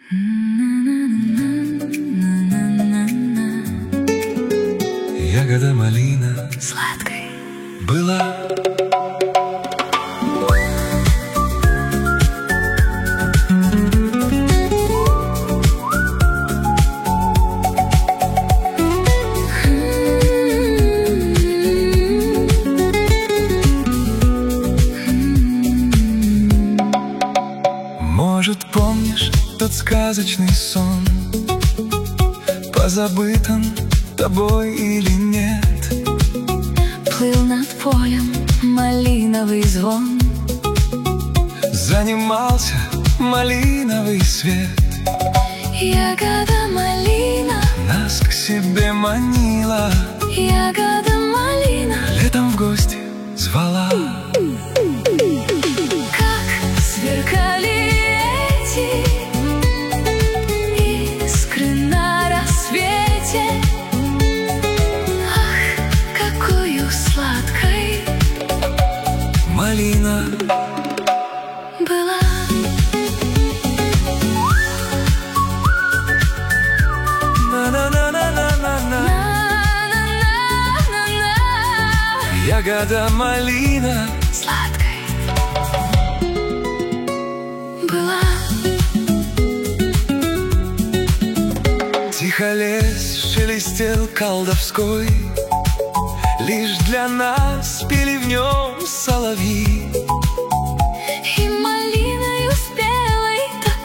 Ягода малина сладкой была. Может, помнишь тот сказочный сон, позабытым тобой или нет? Плыл над полем малиновый звон, занимался малиновый свет. Ягода малина нас к себе манила, ягода малина летом в гости звала. Как сверкали эти искры на рассвете, ах, какою сладкой малина была. Ягода малина сладкой была. Тихо лес шелестел колдовской, лишь для нас пели в нем соловьи. И малиною спелой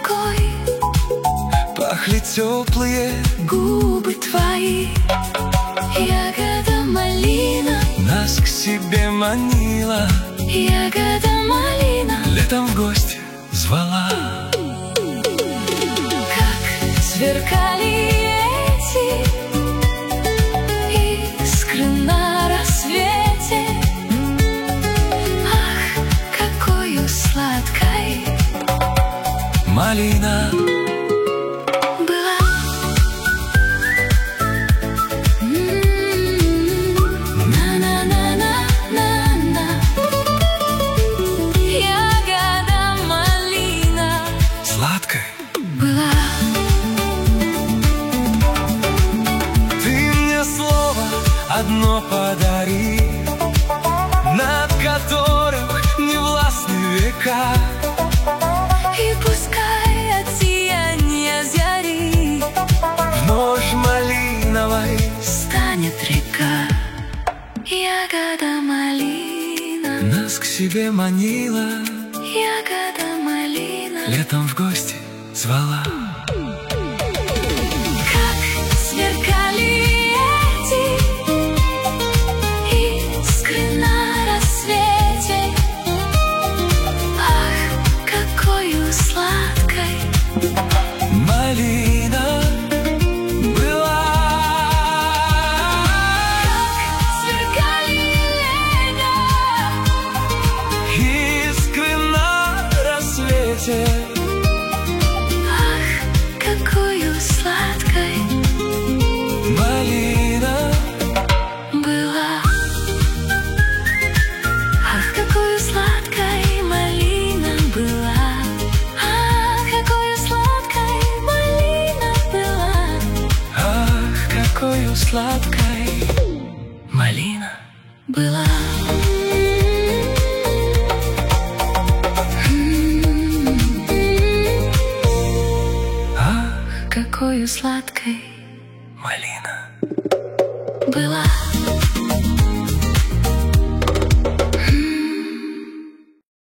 такой пахли теплые губы твои. Ягода малина нас к себе манила, ягода малина летом в гости звала. Как сверкали эти искры на рассвете, ах, какою сладкой малина была. Ягода малина сладкая была. Ты мне слово одно подари, над которым не властны века. И пускай от сияния зари В ночь малиновой станет река. Ягода малина нас к себе манила, ягода малина летом в гости звала. как сверкали эти искры на рассвете, ах, какою сладкой Малина была. сверкали лето, Искры на рассвете, ах, какою сладкой малина была. Ах, какою сладкой малина была. Ах, какою сладкой малина была. ах, какой сладкой Малина была. ах, Какою сладкой малина была.